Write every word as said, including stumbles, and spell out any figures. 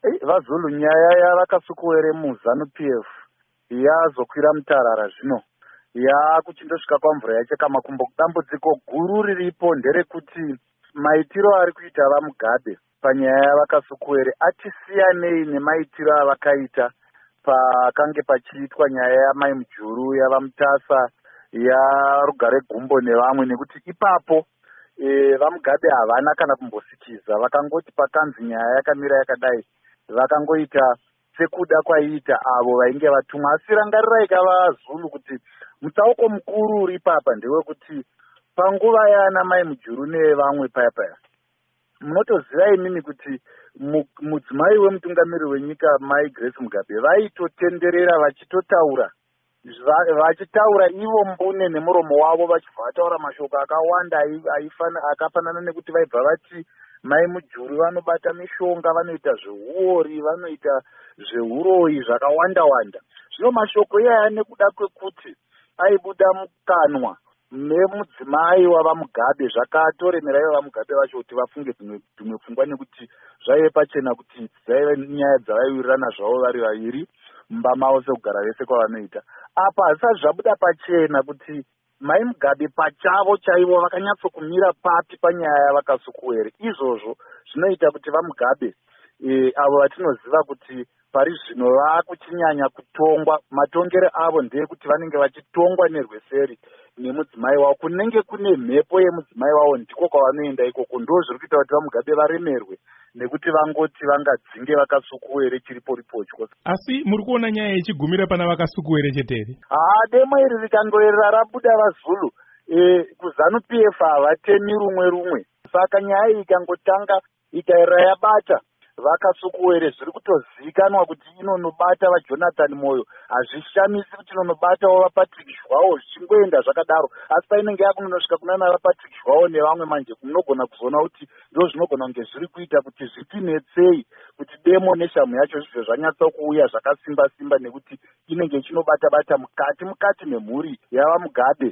VaZulu nyaya yavakasukuwere muZanu-P F yazokwira mutarara zvino yakuchindosvika pamvura yacho kamakumbo. Dambudziko guru riripo nderekuti maitiro ari kuita vaMugabe panyaya yavakasukuwere atisiyanei nemaitiro avakaita pakange pachiitwa nyaya yamai Mujuru, yavaMutasa, yaRugare Gumbo nevamwe, nekuti ipapo e, vaMugabe havana kana kumbosikiza. Vakangoti pakanzi nyaya yakamira yakadai, vakangoita sekuda kwaiita avo vainge vatumwa. Asi rangarirai kavaZulu kuti mutsauko mukuru uri papa ndewekuti panguva yana mai Mujuru nevamwe paya paya, munotoziva imimi kuti mudzimai wemutungamiri wenyika mai Grace Mugabe vaitotenderera vachitotaura vachitaura ivo mbune nemuromo wavo vachibva vataura mashoko akawanda akafanana nekuti vaibva vati mai Mujuru vanobata mishonga, vanoita zveuori, vanoita zveuroyi zvakawanda wanda. Zvino mashoko iyaya nekuda kwekuti aibuda mukanwa nemudzimai wavaMugabe zvakatoremera ivo vaMugabe vacho kuti vafunge dzimwe pfungwa, nekuti zvaive pachena kuti dzaive nyaya dzavaiwirirana zvavo vari vaviri mumba mavo sekugara vese kwavanoita. Apa hazvisati zvabuda pachena kuti mai Mugabe pachavo chaivo vakanyatsokumira papi panyaya yavakasukuwere. Izvozvo zvinoita kuti vaMugabe e, avo vatinoziva kuti pari zvino vakuchinyanya kutongwa. Matongere avo ndeyekuti vanenge vachitongwa nerweseri nemudzimai wavo, kunenge kune mhepo yemudzimai wavo ndiko kwavanoenda ikoko. Ndo zviri kuita kuti vaMugabe varemerwe nekuti vangoti vangadzinge vakasukuwere chiriporipochwo. Asi muri kuona nyaya ichigumira pana vakasukuwere cheteri? Haa, demo iri rikangoerera rabuda vaZulu e, kuZanu-P F havatemi rumwe rumwe. Saka nyaya iyi ikangotanga ikaerera yabata vakasukuwere, zviri kutozikanwa kuti inonobata vaJonathan Moyo. Hazvishamisi kuti inonobatawo vaPatrick Shwawo zvichingoenda zvakadaro. Asi painenge yakunosvika kunana vaPatrick Shwawo nevamwe manje, munogona kuzoona kuti ndo zvinogona kunge zviri kuita kuti zvitinetsei kuti demo neshamu yacho zvizvo zvanyatsa kuuya zvakasimba simba, nekuti inenge ichinobata bata mukati mukati memhuri yavaMugabe